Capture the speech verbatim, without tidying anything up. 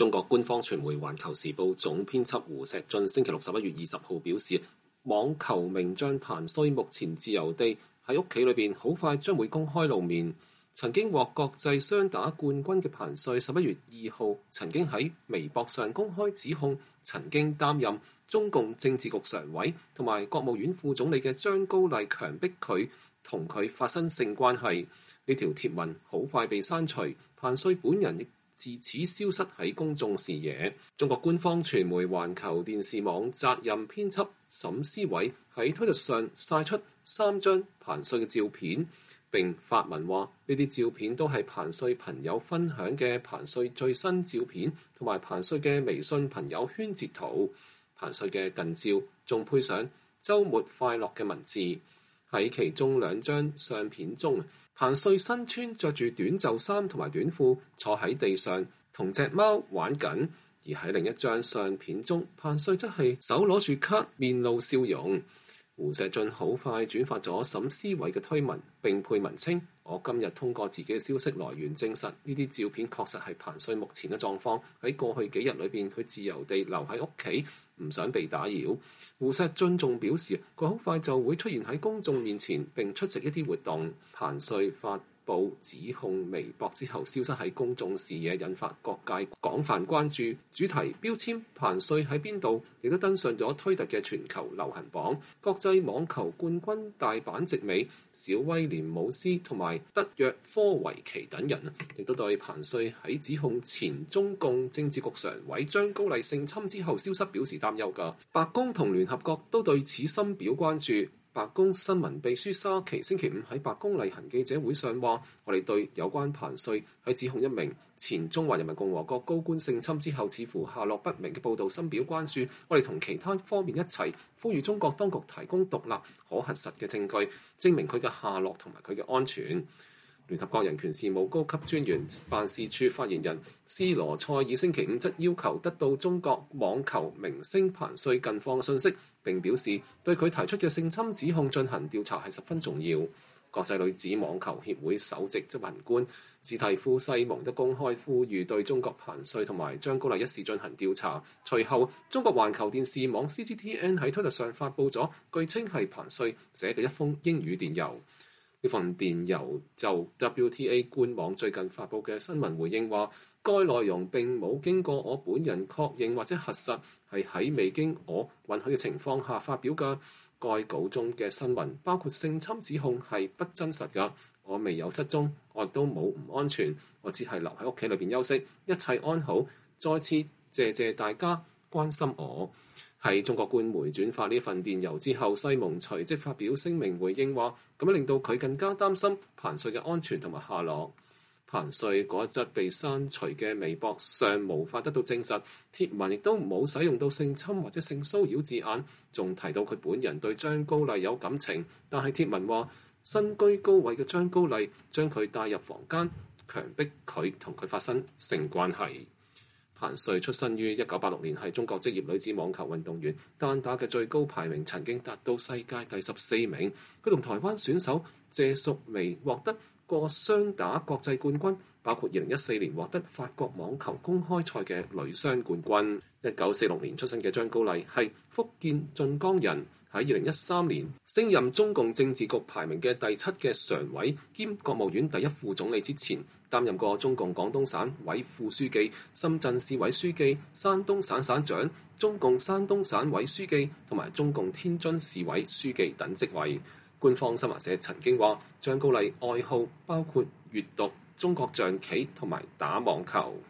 中國官方傳媒《環球時報》總編輯胡錫進星期六十一月二十號表示，網球名將彭帥目前自由地喺屋企裏邊，好快將會公開露面。曾經獲國際雙打冠軍嘅彭帥十一月二號曾經喺微博上公開指控，曾經擔任中共政治局常委同埋國務院副總理嘅張高麗強迫佢同佢發生性關係。呢條貼文好快被刪除，彭帥本人亦自此消失喺公眾視野。中國官方傳媒環球電視網責任編輯沈思偉喺推特上曬出三張彭帥嘅照片，並發文話呢啲照片都係彭帥朋友分享嘅彭帥最新照片，同埋彭帥嘅微信朋友圈截圖。彭帥嘅近照仲配上週末快樂嘅文字。喺其中兩張相片中，彭帥身穿着住短袖衫同埋短褲，坐喺地上同隻貓玩緊；而喺另一張相片中，彭帥則係手攞住卡，面露笑容。胡錫進好快轉發咗沈思偉嘅推文，並配文稱：我今日通過自己嘅消息來源證實，呢啲照片確實係彭帥目前嘅狀況。喺過去幾日裏邊，佢自由地留喺屋企，唔想被打擾。胡錫進仲表示，佢好快就會出現喺公眾面前，並出席一啲活動。彭帥發布指控微博之後消失喺公眾視野，引發各界廣泛關注。主題標籤彭帥喺邊度亦都登上咗推特嘅全球流行榜。國際網球冠軍大阪直美、小威廉姆斯同埋德約科維奇等人亦都對彭帥喺指控前中共政治局常委張高麗性侵之後消失表示擔憂㗎。白宮同聯合國都對此深表關注。白宮新聞秘書沙奇星期五喺白宮例行記者會上話：我哋對有關彭帥喺指控一名前中華人民共和國高官性侵之後似乎下落不明嘅報導深表關注。我哋同其他方面一齊呼籲中國當局提供獨立可核實嘅證據，證明佢嘅下落同埋佢嘅安全。聯合國人權事務高級專員辦事處發言人斯羅塞爾星期五則要求得到中國網球明星彭帥近況嘅信息，並表示對佢提出嘅性侵指控進行調查係十分重要。國際女子網球協會首席執行官史蒂夫西蒙都公開呼籲對中國彭帥同埋張高麗一事進行調查。隨後，中國環球電視網 C C T N 喺推特上發布咗據稱係彭帥寫嘅一封英語電郵。呢份電郵就 W T A 官網最近發布嘅新聞回應話，該內容並冇經過我本人確認或者核實，係喺未經我允許嘅情況下發表嘅。該稿中嘅新聞包括性侵指控係不真實㗎，我未有失蹤，我亦都冇唔安全，我只係留喺屋企裏邊休息，一切安好。再次謝謝大家關心我。喺中國官媒轉發呢份電郵之後，西蒙隨即發表聲明回應話，咁樣令到佢更加擔心彭帥嘅安全同埋下落。彭帥嗰一則被刪除嘅微博尚無法得到證實，貼文亦都冇使用到性侵或者性騷擾字眼，仲提到佢本人對張高麗有感情，但係貼文話身居高位嘅張高麗將佢帶入房間，強迫佢同佢發生性關係。彭帥出生於一九八六年，係中國職業女子網球運動員，單打嘅最高排名曾經達到世界第十四名。佢同台灣選手謝淑薇獲得過雙打國際冠軍，包括二零一四年獲得法國網球公開賽嘅女雙冠軍。一九四六年出生嘅張高麗係福建晉江人，喺二零一三年升任中共政治局排名嘅第七嘅常委兼國務院第一副總理之前，擔任過中共廣東省委副書記、深圳市委書記、山東省省長、中共山東省委書記同埋中共天津市委書記等職位。官方新華社曾經話，張高麗愛好包括閱讀、中國象棋同埋打網球。